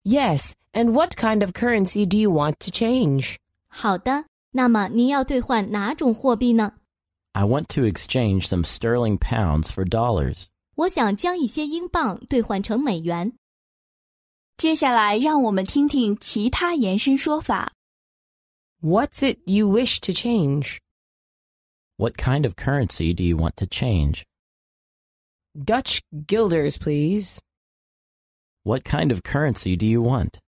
Yes, and what kind of currency do you want to change? 好的，那么您要兑换哪种货币呢？ I want to exchange some sterling pounds for dollars. 我想将一些英镑兑换成美元。 接下来让我们听听其他延伸说法。 What's it you wish to change? What kind of currency do you want to change? Dutch guilders, please. What kind of currency do you want?